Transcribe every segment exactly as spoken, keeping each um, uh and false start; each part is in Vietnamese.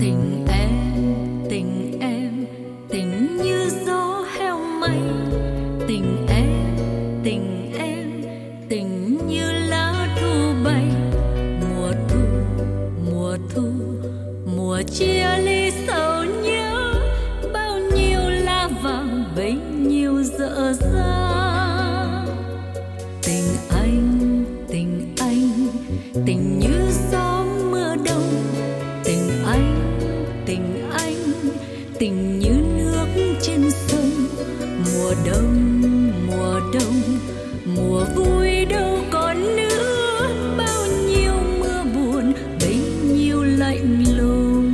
Tình em, tình em, tình như gió heo mây. Tình em, tình em, tình như lá thu bay. Mùa thu, mùa thu, mùa chia ly sầu nhớ. Bao nhiêu lá vàng bấy nhiêu dở dang. Tình anh, tình anh, tình như gió mưa đông. Tình anh, tình anh, tình như nước trên sông. Mùa đông, mùa đông, mùa vui đâu còn nữa. Bao nhiêu mưa buồn, bấy nhiêu lạnh lùng.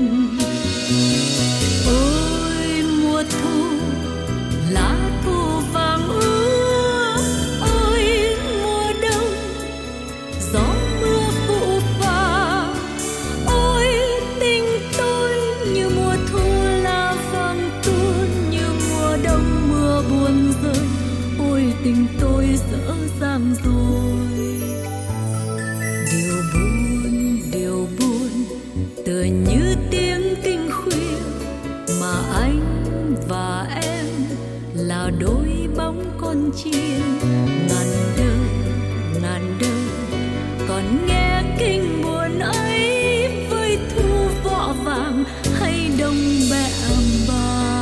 Ôi mùa thu, lá thu vàng úa. Ôi mùa đông, gió mưa phụ phàng. Ôi tình tôi như mùa thu lá vàng tuôn. Như mùa đông mưa buồn rơi. Ôi tình tôi dở dang rồi. Điều buồn, điều buồn, tựa như tiếng kinh khuya. Mà anh và em là đôi bóng con chiên. Ngàn đời, ngàn đời, còn nghe kinh buồn ấy. Với thu vọ vàng hay đông bẹ bàng.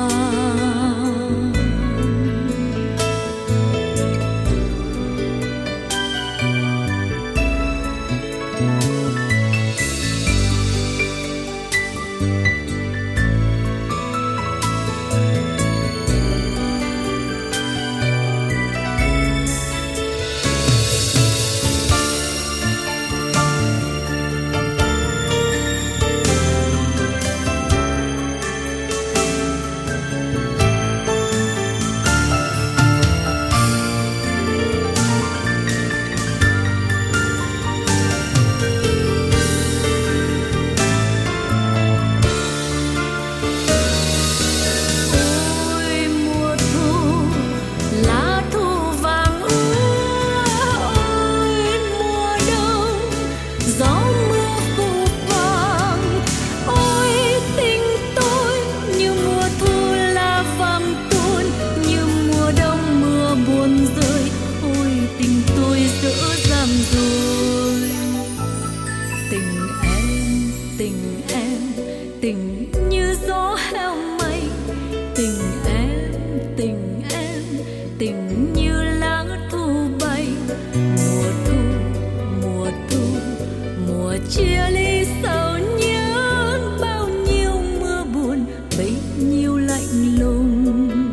Tình như gió heo mây. Tình em, tình em, tình như lá thu bay. Mùa thu, mùa thu, mùa chia ly sầu nhớ. Bao nhiêu mưa buồn, bấy nhiêu lạnh lùng.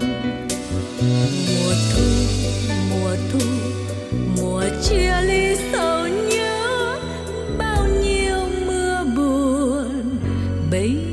Mùa thu, mùa thu, mùa chia ly sầu nhớ. Bao nhiêu mưa buồn, bấy